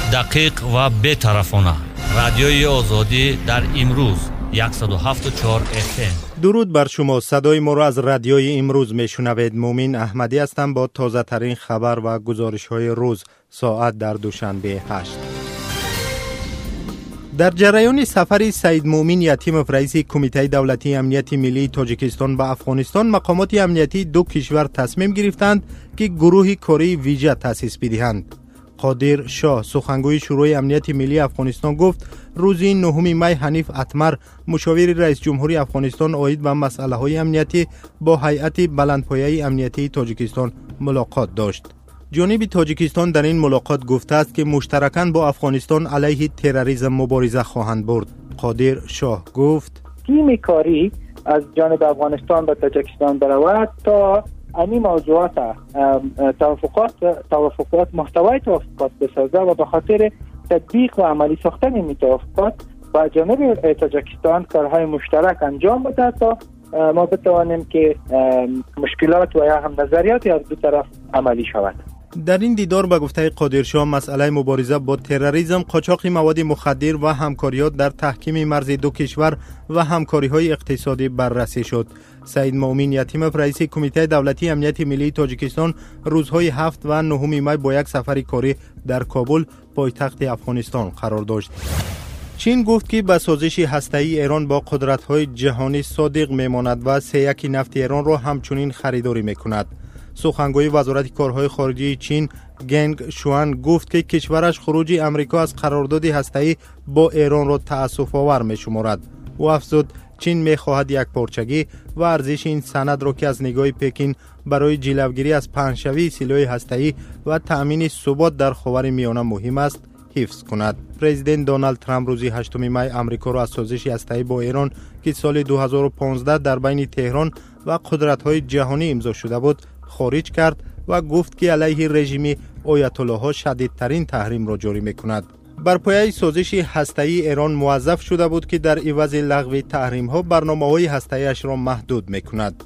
دقیق و بی‌طرفانه. رادیوی آزادی در امروز 107.4 FM. درود بر شما. صدای ما را از رادیوی امروز میشنوید. مومن احمدی هستم با تازه ترین خبر و گزارش های روز ساعت در دوشنبه 8. در جریان سفر سید مومن یتیموف رئیس کمیته دولتی امنیت ملی تاجیکستان به افغانستان، مقامات امنیتی دو کشور تصمیم گرفتند که گروه کاری ویژه تأسیس بدهند. قادر شاه سخنگوی شورای امنیت ملی افغانستان گفت روز 9 می حنیف اتمر مشاور رئیس جمهوری افغانستان عاید به مسئله های امنیتی با هیئت بلندپایه امنیتی تاجیکستان ملاقات داشت. جانب تاجیکستان در این ملاقات گفته است که مشترکاً با افغانستان علیه تروریسم مبارزه خواهند برد. قادر شاه گفت تیم کاری از جانب افغانستان به تاجیکستان برود تا این موضوعات توافقات محتوای توافقات بسازه و به خاطر تطبیق و عملی ساختن این توافقات با جانب تاجیکستان کارهای مشترک انجام بده تا ما بتوانیم که مشکلات و یا هم نظریات از دو طرف عملی شود. در این دیدار به گفته قادرشاه مسئله مبارزه با تروریسم، قاچاق مواد مخدر و همکاریات در تحکیم مرز دو کشور و همکاری‌های اقتصادی بررسی شد. سید مومن یتیموف رئیس کمیته دولتی امنیت ملی تاجیکستان روزهای 7 و 9 می با یک سفر کاری در کابل پایتخت افغانستان قرار داشت. چین گفت که به سازش هسته‌ای ایران با قدرت‌های جهانی صادق میماند و سه-یک نفت ایران را همچنین خریداری میکند. سخنگوی وزارت کارهای خارجه چین گنگ شوان گفت که کشورش خروج امریکا از قرارداد هسته‌ای با ایران را تأسف‌آور می‌شمارد. او افزود چین می‌خواهد یک پارچگی و ارزش این سند را که از نگاه پکین برای جلوگیری از پهن‌شوی سلاح هسته‌ای و تأمین ثبات در خاورمیانه مهم است حفظ کند. پرزیدنت دونالد ترامپ روز 8 می امریکا را از سازش هسته‌ای با ایران که سال 2015 در بین تهران و قدرت‌های جهانی امضا شده بود خارج کرد و گفت که علیه رژیم آیت الله ها شدیدترین تحریم را جاری می‌کند. بر پایه سازش هسته‌ای ایران موظف شده بود که در عوض لغو تحریم‌ها برنامه‌های هسته‌ایش را محدود می‌کند.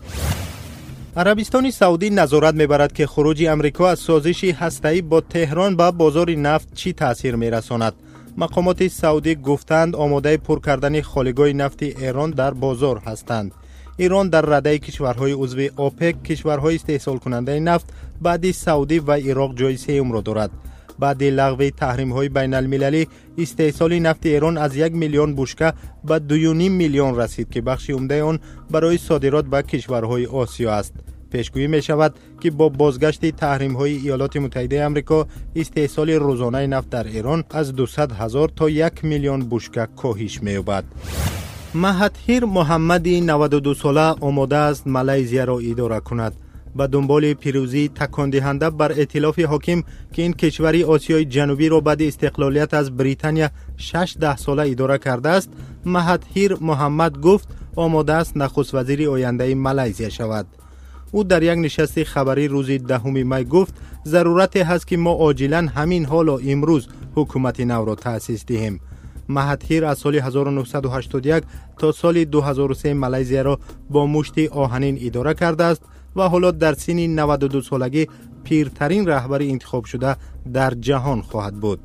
عربستان سعودی نظارت می‌برد که خروج امریکا از سازش هسته‌ای با تهران به بازار نفت چی تأثیر می‌رساند. مقامات سعودی گفتند آماده پر کردن خاله‌گاه نفت ایران در بازار هستند. ایران در رده کشورهای عضو اوپک کشورهای استحصال کننده نفت بعد سعودی و عراق جای سوم را دارد. بعد لغو تحریم‌های بین المللی استحصال نفت ایران از 1 میلیون بشکه به 2.5 میلیون رسید که بخش عمده آن برای صادرات به کشورهای آسیا است. پیشگویی می شود که با بازگشت تحریم‌های ایالات متحده آمریکا استحصال روزانه نفت در ایران از 200,000 تا 1 میلیون بشکه کاهش می‌یابد. مهاتیر محمدی 92 ساله آماده است مالزیا را اداره کند. به دنبال پیروزی تکان دهنده بر ائتلاف حاکم که این کشور آسیای جنوبی را بعد استقلالیت از بریتانیا 6 ساله اداره کرده است، مهاتیر محمد گفت آماده است نخست وزیر آینده مالزیا شود. او در یک نشست خبری روز 10 می گفت ضرورت هست که ما عاجلا همین حال و امروز حکومت نو را تأسیس دهیم. مهاتیر از سال 1981 تا سال 2003 مالزیا را با مشت آهنین اداره کرده است و حالا در سن 92 سالگی پیرترین رهبر انتخاب شده در جهان خواهد بود.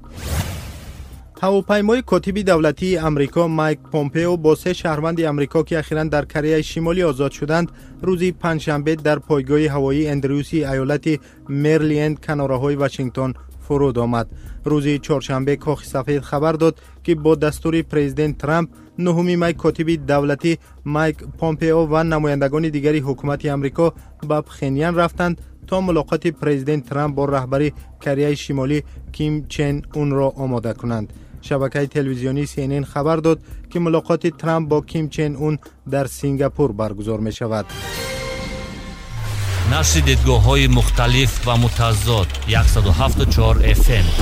هواپیمای کاتب دولتی امریکا مایک پومپئو با 3 شهروند امریکا که اخیراً در کره شمالی آزاد شدند روز پنجشنبه در پایگاه هوایی اندروسی ایالت مریلند کناره‌های واشنگتن فرود آمد. روز چهارشنبه کاخ سفید خبر داد که با دستور پرزیدنت ترامپ 9 می کاتب دولتی مایک پومپئو و نمایندگان دیگری حکومت امریکا به پخنیان رفتند تا ملاقات پرزیدنت ترامپ با رهبر کره شمالی کیم چن اون را آماده کنند. شبکه تلویزیونی CNN خبر داد که ملاقات ترامپ با کیم چن اون در سنگاپور برگزار می شود. نشر دیدگاه‌های مختلف و متضاد 107.4 FM.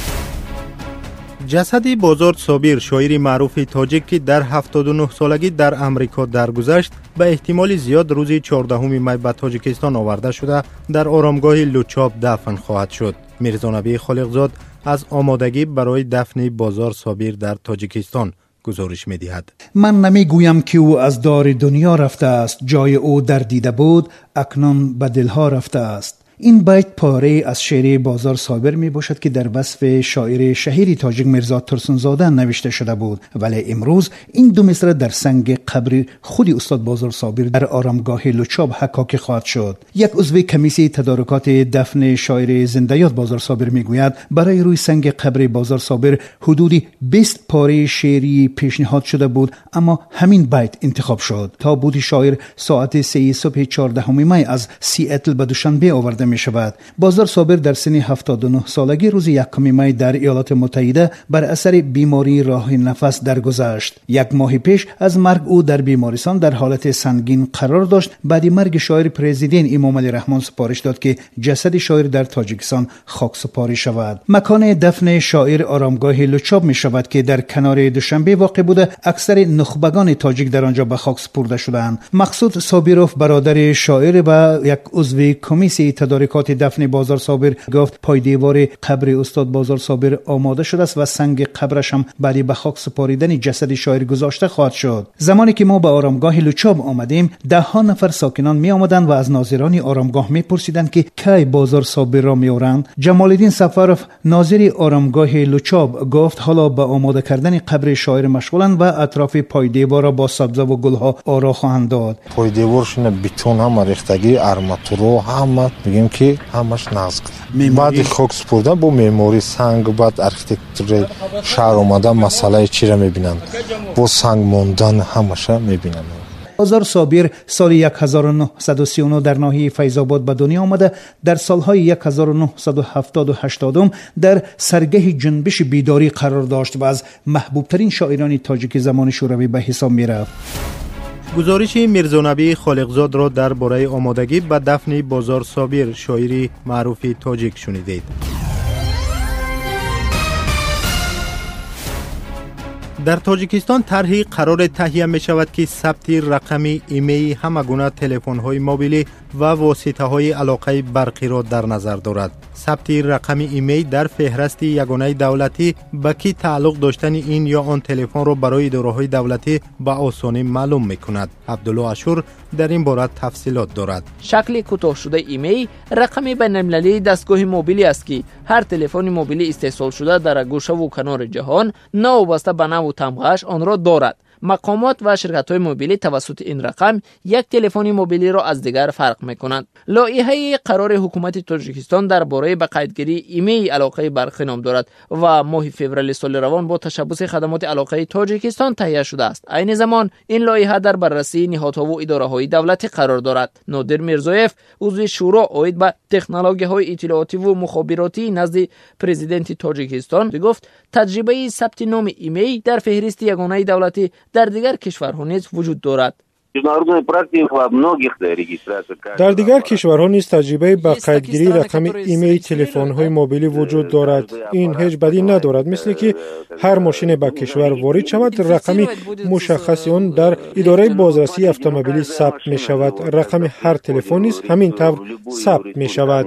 جسد بازار صابر شاعر معروف تاجیک که در 79 سالگی در امریکا درگذشت به احتمال زیاد روز 14 می به تاجیکستان آورده شده در آرامگاه لوچاب دفن خواهد شد. میرزا نبی خالقزاد از آمادگی برای دفن بازار صابر در تاجیکستان گزارش می دهد. من نمی گویم که او از دار دنیا رفته است. جای او در دیده بود اکنون به دلها رفته است. این بیت پاره از شعر بازار صابر می باشد که در وصف شاعر شهیری تاجیک میرزا ترسونزاده نوشته شده بود، ولی امروز این دو مصرع در سنگ قبر خود استاد بازار صابر در آرامگاه لوچاب حکاکی خواهد شد. یک عضو کمیسیون تدارکات دفن شاعر زنده یاد بازار صابر میگوید برای روی سنگ قبر بازار صابر حدودی 20 پاره شعری پیشنهاد شده بود، اما همین بیت انتخاب شد. تابوت شاعر ساعت 3 صبح 14 می از سیاتل به دوشنبه آورده می شود. بازار صابر در سن 79 سالگی روز 1 می در ایالات متحده بر اثر بیماری راه نفس درگذشت. 1 ماه پیش از مرگ او در بیمارستان در حالت سنگین قرار داشت. بعد مرگ شاعر پرزیدنت امام علی رحمان سپارش داد که جسد شاعر در تاجیکستان خاک سپاری شود. مکان دفن شاعر آرامگاه لوچاب می شود که در کنار دوشنبه واقع بوده. اکثر نخبگان تاجیک در آنجا به خاک سپرده شدند. مقصود صابروف برادر شاعر و یک عضو کمیسیون تدارکات دفن بازار صابر گفت پای دیوار قبر استاد بازار صابر آماده شده است و سنگ قبرش هم بعد به خاک سپاریدن جسد شاعر گذاشته خواهد شد. زمانی که ما به آرامگاه لوچاب آمدیم، 10 نفر ساکنان می آمدند و از ناظران آرامگاه می پرسیدند که کی بازار صابر را می آورند. جمال الدین سفروف ناظر آرامگاه لوچاب گفت حالا به آماده کردن قبر شاعر مشغولند و اطراف پای دیوار را با سبزه و گلها آرا خواهند داد. پای دیوارشون بتون هم ریختگی ارماتورو هم میگیم که همش نازک. بعد خاک سپردن با معماری سنگ بعد آرکیتکتور شهر اومدن مسئله چی را میبینند. با سنگ موندن همش میبینند. بازار صابر سال 1939 در ناحیه فیض آباد به دنیا آمده. در سالهای 1970 و 80 در سرگه جنبش بیداری قرار داشت و از محبوبترین شاعران تاجیک زمان شوروی به حساب می رفت. گزارش میرزانبی خالقزاد را درباره آمادگی به دفن بازار صابر شاعری معروف تاجیک شنیدید. در تاجیکستان طرحی قرار تهیه می شود که ثبت رقم ایمیل همه گونه تلفن های موبیلی و واسطه های علاقه برقی را در نظر دارد. ثبت رقم ایمیل در فهرست یگانه دولتی به کی تعلق داشتن این یا آن تلفن را برای اداره های دولتی به آسانی معلوم می کند. عبدالله عاشور در این باره تفصیلات دارد. شکل کوتاه شده ایمیل رقم بین‌المللی دستگاه موبیلی است که هر تلفن موبیلی استحصال شده در گوشه و کنار جهان ناوابسته به نوع و تمغه‌اش آن را دارد. مقامات و شرکت‌های موبیلی توسط این رقم یک تلفن موبیلی را از دیگر فرق می‌کنند. لایحه قرار حکومت تاجیکستان درباره به قیدگیری ایمیل علاقه برقی نام دارد و ماه فوریه سال روان با تشبث خدمات علاقه تاجیکستان تهیه شده است. عین زمان این لایحه در بررسی نهادها و اداره‌های دولتی قرار دارد. نادر میرزایف عضو شورا عاید به تکنولوژی‌های اطلاعاتی و مخابراتی نزد پرزیدنت تاجیکستان گفت تجربه ثبت نام ایمیل در فهرست یگانه دولتی در دیگر کشورها نیز وجود دارد. در دیگر کشورها نیز تجربه به قیدگیری رقم ایمیل تلفن‌های موبیلی وجود دارد. این هیچ بدی ندارد، مثل که هر ماشین به کشور وارد شود رقم مشخص آن در اداره بازرسی اتومبیلی ثبت می شود. رقم هر تلفن نیز همین طور ثبت می شود.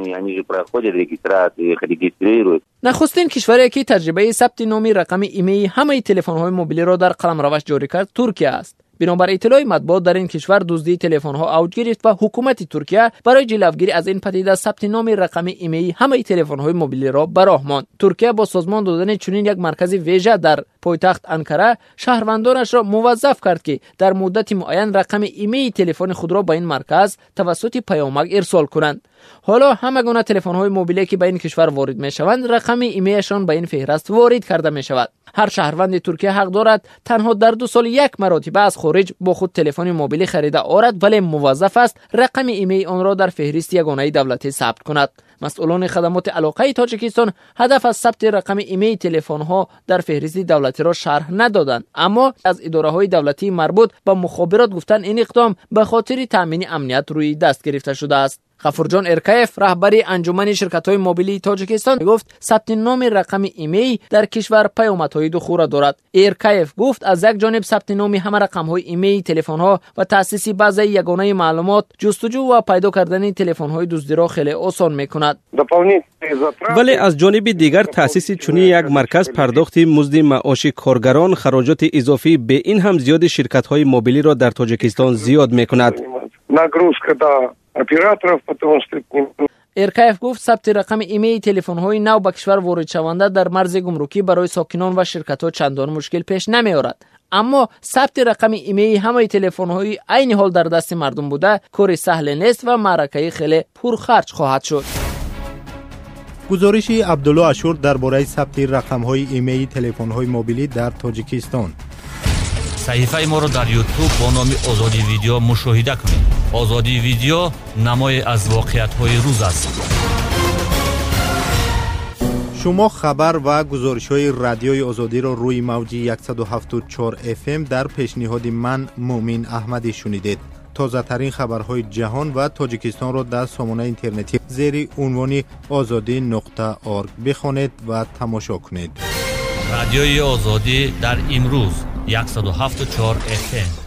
نخستین کشوری که تجربه ثبت نام رقم ایمیل همه تلفن‌های موبیلی را در قلمروش جاری کرد ترکیه است. بنابر اطلاع مطبوعات در این کشور دزدی تلفن‌ها اوج گرفت و حکومت ترکیه برای جلوگیری از این پدیده ثبت نام رقم ایمیل همه تلفن‌های موبیلی را به راه ماند. ترکیه با سازمان دادن چنین یک مرکز ویژه در پایتخت انکره شهروندانش را موظف کرد که در مدت معین رقم ایمیل تلفن خود را به این مرکز توسط پیامک ارسال کنند. حالا همه گونه تلفن‌های موبیلی که به این کشور وارد می‌شوند رقم ایمیلشان به این فهرست وارد کرده می‌شود. هر شهروند ترکیه حق دارد تنها در 2 سال یک مرتبه از خارج با خود تلفن موبیلی خریده آورد، ولی موظف است رقم ایمیل آن را در فهرست یگانه دولتی ثبت کند. مسئولان خدمات علاقه تاجیکستان هدف از ثبت رقم ایمیل تلفن‌ها در فهرست دولتی را شرح ندادند، اما از اداره‌های دولتی مربوط به مخابرات گفتن این اقدام به خاطر تامین امنیت روی دست گرفته شده است. غفورجان ارکایف رهبری انجمن شرکت‌های موبیلی تاجیکستان گفت ثبت نام رقم ایمیل در کشور پیامدهای دو دارد. ارکایف گفت از یک جانب ثبت نام همه رقم‌های ایمیل، تلفن‌ها و تأسیس بعضی یگانه معلومات جستجو و پیدا کردن تلفن‌های دزدی را خیلی آسان می‌کند. ولی از جانب دیگر تأسیس چنین یک مرکز پرداخت مزد معاش کارگران، خراجات اضافی به این هم زیاد شرکت‌های موبیلی را در تاجیکستان زیاد می‌کند. ارکایف گفت ثبت رقم ایمیل تلفن‌های نو به کشور وارد شونده در مرز گمرکی برای ساکنان و شرکت‌ها چندان مشکل پیش نمی‌آورد. اما ثبت رقم ایمیل همه تلفن‌های عین حال در دست مردم بوده کار سهل نیست و معرکه خیلی پرخرج خواهد شد. گزارش عبدالله اشور درباره ثبت رقم‌های ایمیل تلفن‌های موبیلی در تاجیکستان. صحیفه ما را در یوتیوب با نام آزادی ویدیو مشاهده کنید. آزادی ویدیو نمای از واقعیت‌های روز است. شما خبر و گزارش‌های رادیوی آزادی را روی موج 107.4 FM در پیشنهاد من مومن احمدی شنیدید. تازه ترین خبرهای جهان و تاجیکستان را در سامانه اینترنتی زیر عنوان azadi.org بخوانید و تماشا کنید. رادیوی آزادی در امروز 107.4 FM.